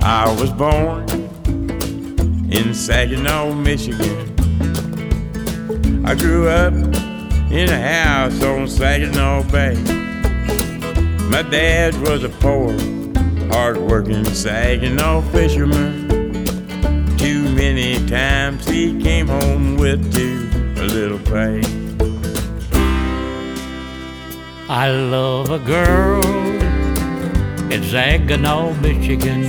I was born in Saginaw, Michigan. I grew up in a house on Saginaw Bay. My dad was a poor, hard-working Saginaw fisherman. Too many times he came home with too little pay. I love a girl in Saginaw, Michigan,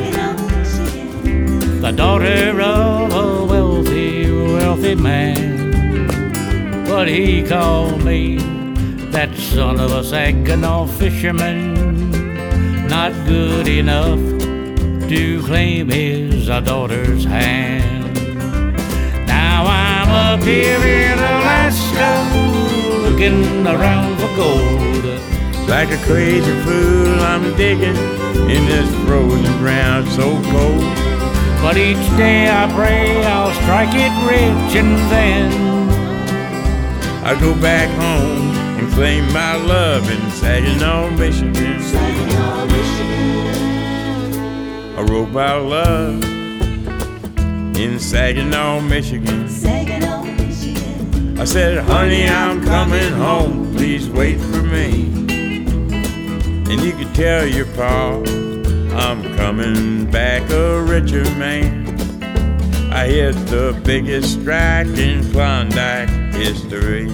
the daughter of a wealthy man. But he called me that son of a Saginaw fisherman, not good enough to claim his daughter's hand. Now I'm up here in Alaska, looking around for gold. Like a crazy fool, I'm digging in this frozen ground so cold. But each day I pray I'll strike it rich, and then I go back home and claim my love in Saginaw, Michigan. Saginaw, Michigan. I wrote about love in Saginaw, Michigan. Saginaw, Michigan. I said, honey, I'm coming home, please wait for me. And you could tell your pa I'm coming back a richer man. I hit the biggest strike in Klondike history.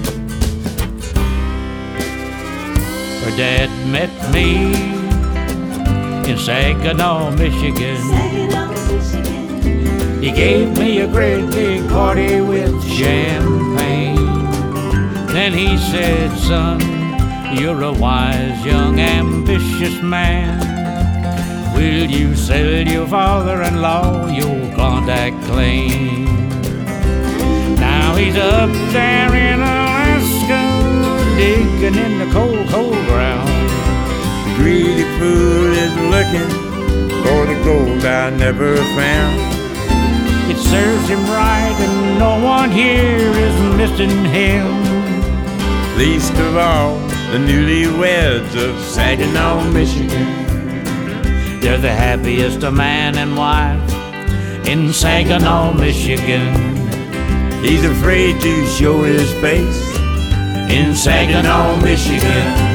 her dad met me in Saginaw, Michigan. Saginaw, Michigan. He gave me a great big party with champagne. Then he said, son, you're a wise, young, ambitious man. Will you sell your father-in-law your Klondike claim? Now he's up there in Alaska, digging in the cold, cold ground. The greedy fool is looking for the gold I never found. It serves him right, and no one here is missing him. Least of all, the newlyweds of Saginaw, Michigan. They're the happiest of man and wife in Saginaw, Michigan. He's afraid to show his face in Saginaw, Michigan.